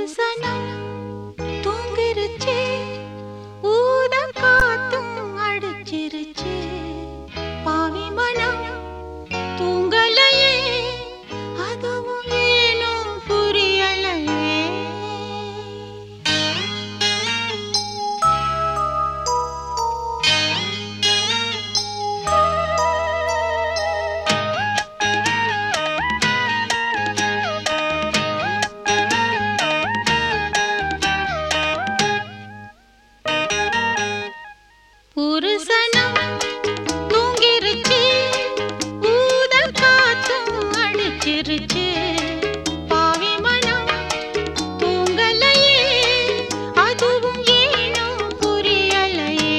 சனம் தூங்கிருச்சு, ஊத காத்தும் அடிச்சிருச்சு. பாவி மனம் தூங்கலையே, அதுவும் ஏனோ புரியலையே. ஒரு சனம் தூங்கிருச்சு, ஊத காத்தும் அடிச்சிருச்சு. பாவி மனம் தூங்கலையே, அதுவும் ஏனோ புரியலையே.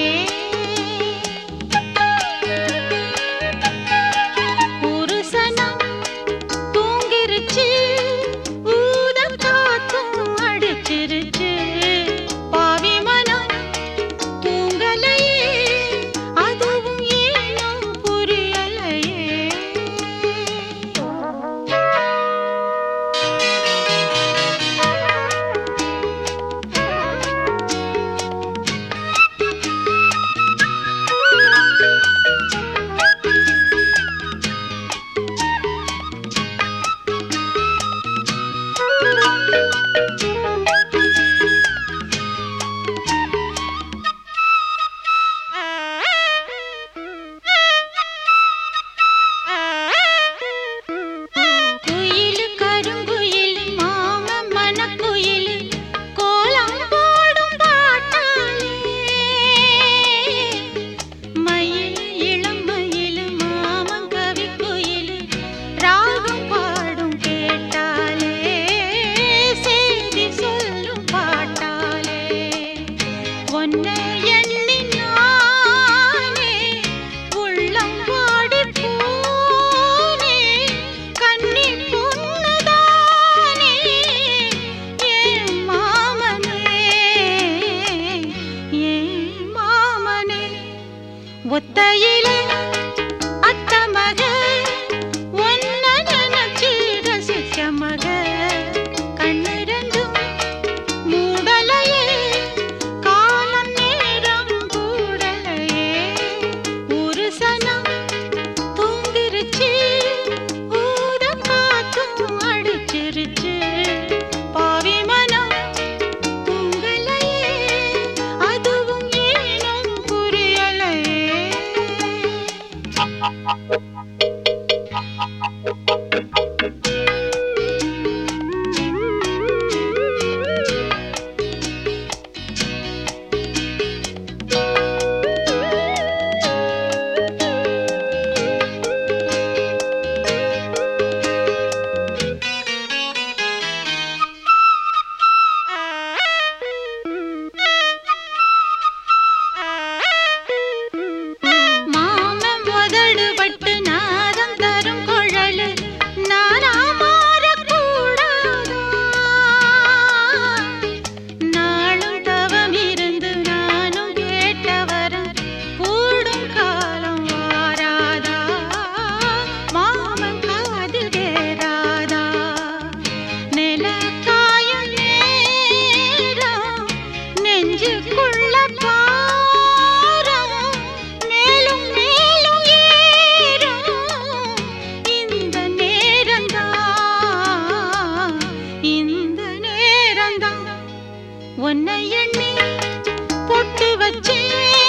ஒரு சனம் தூங்கிருச்சு, ஊத காத்தும் அடிச்சிருச்சு. பாவி மனம் தூங்கலையே, அதுவும் ஏனோ புரியலையே. குயிலு கருங்குயிலு மாமன் மனக்குயிலு கோலம் போடும் பாட்டாலே. மயில் இளம் மயிலு மாமன் கவிக்குயிலு ராகம் பாடும் கேட்டாலே. செய்தி சொல்லும் பாட்டாலே. ஒன்னை எண்ணி நானே உள்ளம் வாடிப் போனேன். கன்னி பொண்ணுதானே என் மாமனே, என் மாமனே. ஒத்தையிலே அத்த மக, ஒன்ன நினைச்சு ரசிச்ச மக. கண்ணு ரெண்டும் மூடலையே, காலம் நேரம் கூடலையே. ஒரு சனம் தூங்கிருச்சு, ஊத காத்தும் அடிச்சிருச்சு. பாவி மனம் தூங்கலையே, அதுவும் ஏனோ புரியலையே. மாமன் முதடுபட்டு நாதம் தரும் குழலு நானா மாறக்கூடாதா? நாளும் தவம் இருந்து நானும் கேட்ட வரம் கூடும் காலம் வாராதா? மாமன் காதில் கேராதா? நிலக்காயும் நேரம் நெஞ்சுக்குள்ள பாரம் மேலும் மேலும் ஏறும். இந்த நேரம்தான், இந்த நேரம்தான். உன்னை எண்ணி பொட்டு வச்சேன்,